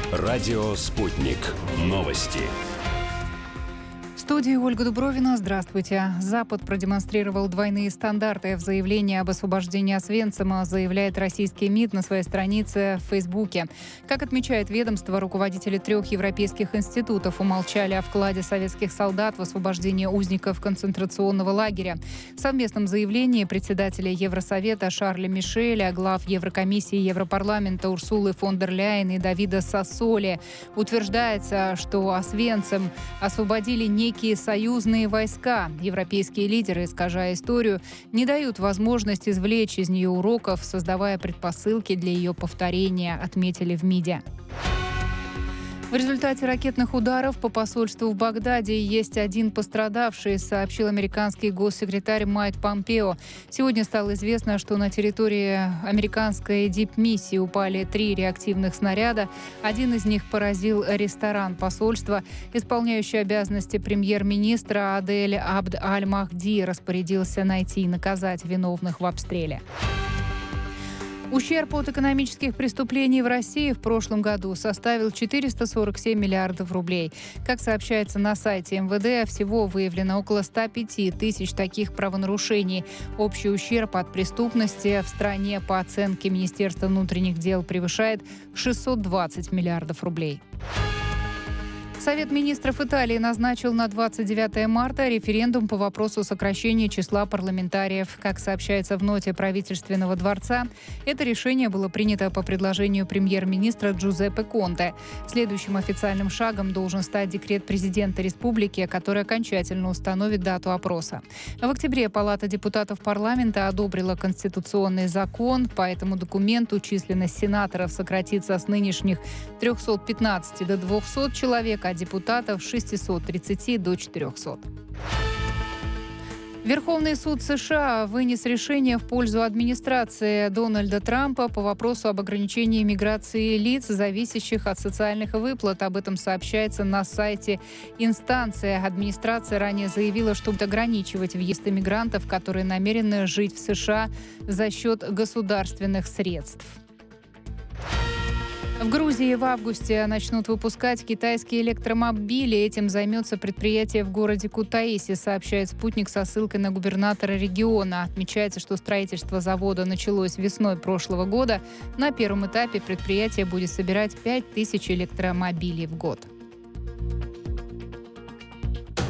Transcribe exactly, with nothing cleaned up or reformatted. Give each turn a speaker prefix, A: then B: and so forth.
A: Радио «Спутник». Новости.
B: В студии Ольга Дубровина. Здравствуйте. Запад продемонстрировал двойные стандарты в заявлении об освобождении Освенцима, заявляет российский МИД на своей странице в Фейсбуке. Как отмечает ведомство, руководители трех европейских институтов умолчали о вкладе советских солдат в освобождение узников концентрационного лагеря. В совместном заявлении председателя Евросовета Шарля Мишеля, глав Еврокомиссии и Европарламента Урсулы фон дер Ляйен и Давида Сассоли утверждается, что Освенцим освободили некие союзные войска. Европейские лидеры, искажая историю, не дают возможность извлечь из нее уроков, создавая предпосылки для ее повторения, отметили в МИДе. В результате ракетных ударов по посольству в Багдаде есть один пострадавший, сообщил американский госсекретарь Майк Помпео. Сегодня стало известно, что на территории американской дипмиссии упали три реактивных снаряда. Один из них поразил ресторан посольства. Исполняющий обязанности премьер-министра Адель Абд Аль-Махди распорядился найти и наказать виновных в обстреле. Ущерб от экономических преступлений в России в прошлом году составил четыреста сорок семь миллиардов рублей. Как сообщается на сайте эм вэ дэ, всего выявлено около ста пяти тысяч таких правонарушений. Общий ущерб от преступности в стране по оценке Министерства внутренних дел превышает шестьсот двадцать миллиардов рублей. Совет министров Италии назначил на двадцать девятое марта референдум по вопросу сокращения числа парламентариев. Как сообщается в ноте правительственного дворца, это решение было принято по предложению премьер-министра Джузеппе Конте. Следующим официальным шагом должен стать декрет президента республики, который окончательно установит дату опроса. В октябре Палата депутатов парламента одобрила конституционный закон. По этому документу численность сенаторов сократится с нынешних трехсот пятнадцати до двухсот человек, а депутатов с шестисот тридцати до четырехсот. Верховный суд США вынес решение в пользу администрации Дональда Трампа по вопросу об ограничении миграции лиц, зависящих от социальных выплат. Об этом сообщается на сайте инстанции. Администрация ранее заявила, что будет ограничивать въезд иммигрантов, которые намерены жить в США за счет государственных средств. В Грузии в августе начнут выпускать китайские электромобили. Этим займется предприятие в городе Кутаиси, сообщает «Спутник» со ссылкой на губернатора региона. Отмечается, что строительство завода началось весной прошлого года. На первом этапе предприятие будет собирать пять тысяч электромобилей в год.